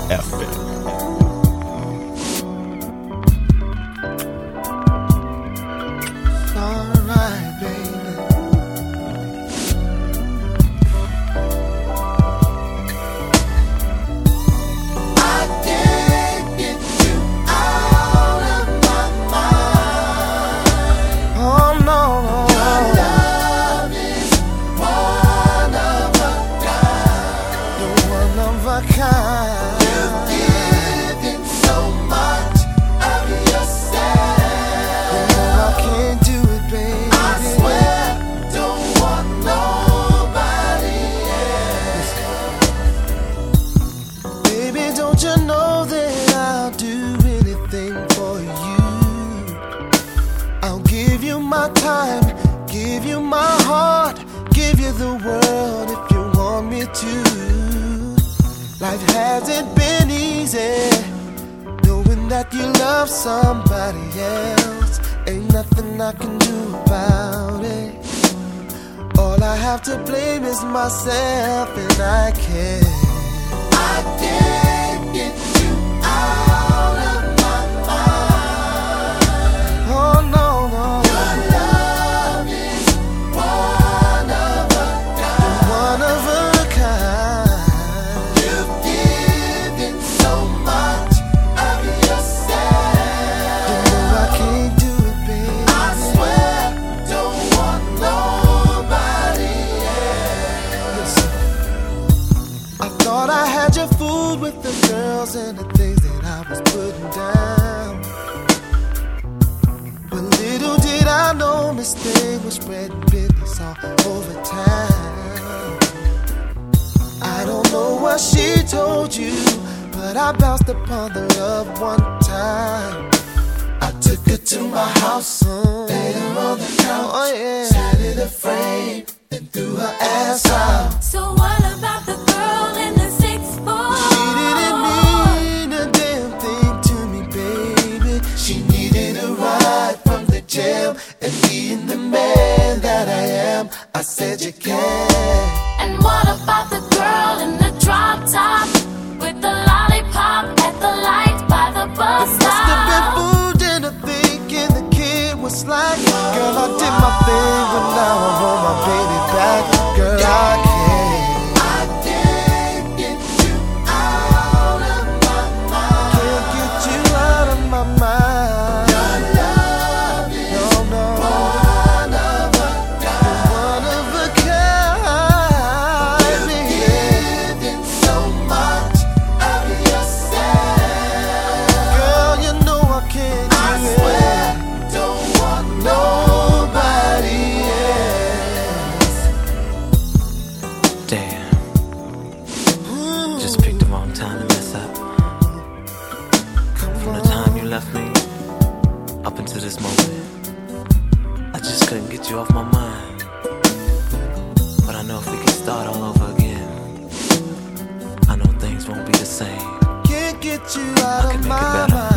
Alright, baby. Don't you know that I'll do anything for you? I'll give you my time, give you my heart, give you the world if you want me to. Life hasn't been easy, knowing that you love somebody else. Ain't nothing I can do about it. All I have to blame is myself, and I can't get you out of my mind. Oh no, no. Your love is one of a kind. One of a kind. You've given so much of yourself. You know I can't do it, baby. I swear, don't want nobody else. Listen, I thought I had you fooled with the girls and the things that I was putting down. But little did I know this thing was spreading business all over town. I don't know what she told you, but I bounced upon the love one time. I took her to my house, laid her on the couch, oh, yeah. Sat in a frame, then threw her ass out. So what about the girl in the 6'4"? She didn't mean a damn thing to me, baby. She needed a ride from the jail, and being the man that I am, I said you can. And what about the girl in the drop top with the lollipop at the light by the bus stop? Must have been fooled into thinking the kid was slack. Girl, I did my thing, but now I want my baby back. Girl, I can't get you out of my mind. Can't get you out of my mind. Your love is one of a kind. One of a kind. You've given so much of yourself. Girl, you know I can't do it. I swear, don't want nobody else. Damn, just picked the wrong time to mess up. From the time you left me up until this moment, I just couldn't get you off my mind. But I know if we can start all over again, I know things won't be the same. Can't get you out I can of make it my better. mind.